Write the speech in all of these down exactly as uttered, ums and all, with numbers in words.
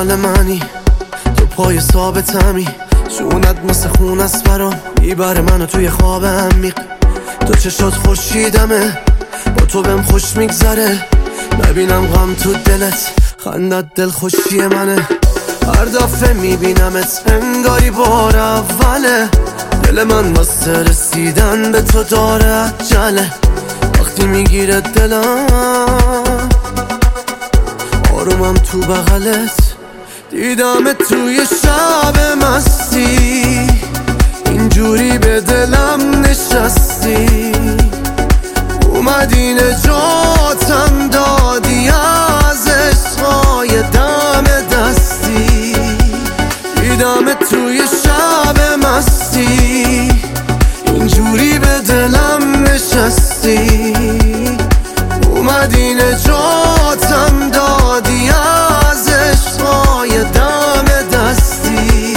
مال منی، تو پای ثابتمی، جونت مثل خون است برام، میبره منو توی خواب عمیق. تو چشات خورشیدمه، با تو بهم خوش میگذره، نبینم غم تو دلت، خندت دل خوشی منه. هر دفعه میبینمت انگاری بار اوله، دل من واسه رسیدن به تو داره عجله. وقتی میگیره دلم آرومم تو بغلت، دیدمت توی شب مستی، اینجوری به دلم نشستی، اومدی نجاتم دادی از عشقای دم دستی. دیدمت توی شب مستی، اینجوری به دلم نشستی، اومدی نجاتم دادی از عشقای دم دستی.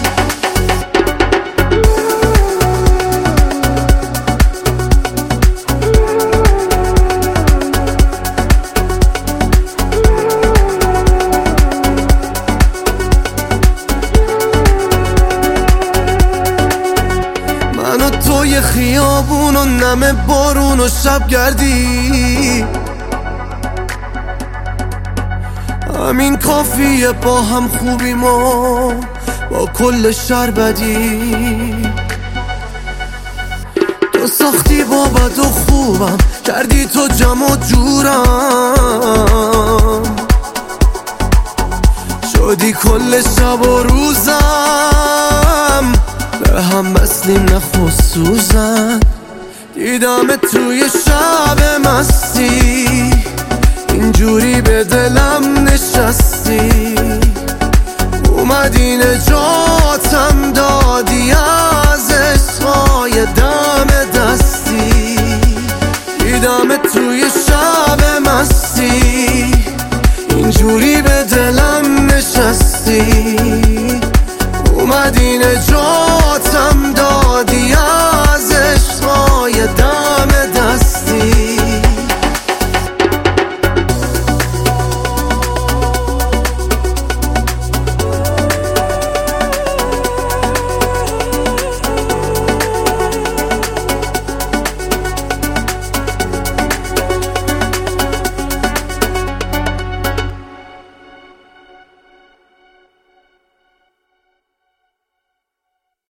من و توی خیابون و نم بارون و شب گردی، همین کافیه با هم خوبی ما با کل شر بدی. تو ساختی با بد و خوبم، کردی تو جمع و جورم، شدی کل شب و روزم، به هم مثلیم نه خصوصا. دیدمت توی شب مستی، اینجوری به دلم نشستی، اومدی نجاتم دادی از عشقای دم دستی. دیدمت توی شب مستی، اینجوری به دلم نشستی، اومدی نجاتم